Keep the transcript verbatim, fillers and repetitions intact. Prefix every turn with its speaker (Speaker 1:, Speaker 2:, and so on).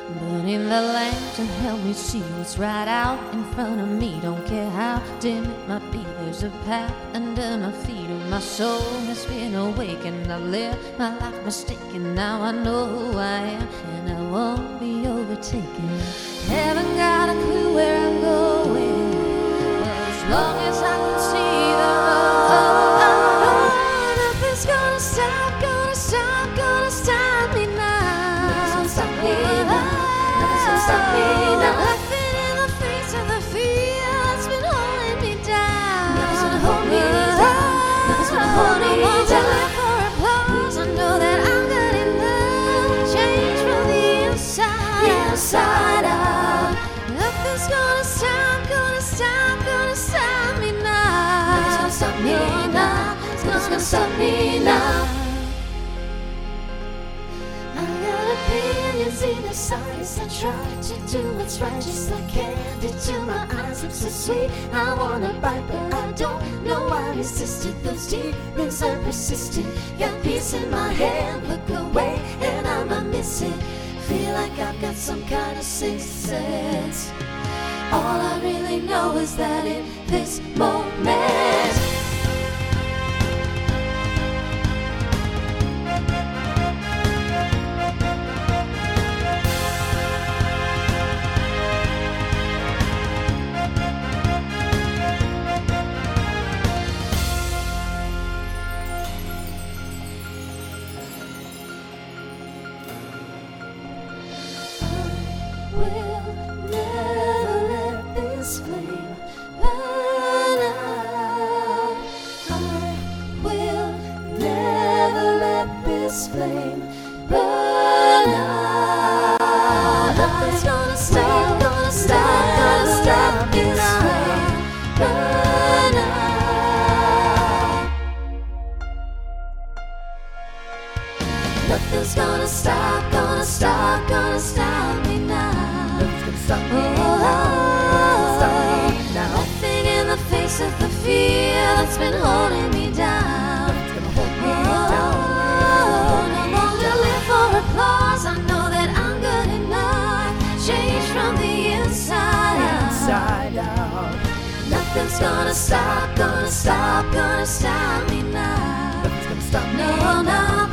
Speaker 1: Burning the lamp to help me see what's right out in front of me. Don't care how dim it might be, there's a path under my feet. And my soul has been awakened. I've lived my life mistaken. Now I know who I am, and I won't be overtaken. Haven't got a clue where I'm going, but as long as I can see the road, nothing's gonna stop, gonna stop, gonna stop me now. Nothing's gonna stop me now. Nothing's gonna stop me now. Laughing in the face of the fear that's been holding me down. Nothing's gonna hold me down. Nothing's gonna hold me down. I want to live for applause. I know that I'm good enough. Change from the inside, the inside out. Nothing's gonna stop, gonna stop, gonna stop me now. Nothing's gonna stop me now. Nothing's gonna stop me now. I got opinions in the sides. I try to do what's right just like candy till my eyes look so sweet. I wanna bite but I don't know why I resisted. Those demons are persistent. Got peace in my hand, look away and I'ma miss it. Feel like I've got some kind of sixth sense. All I really know is that in this moment, will never let this flame burn out. I will never let this flame burn out. Nothing's gonna stop, gonna stop, gonna stop this flame burn out. Nothing's gonna stop, gonna stop, gonna stop me now. Stop me now. Stop me now. Laughing in the face of the fear that's been holding me down. It's gonna hold me oh, down. No longer live for applause. I know that I'm good enough. Change from the inside out. Inside out. Nothing's gonna stop, gonna stop, gonna stop me now. Nothing's gonna stop me. No, no.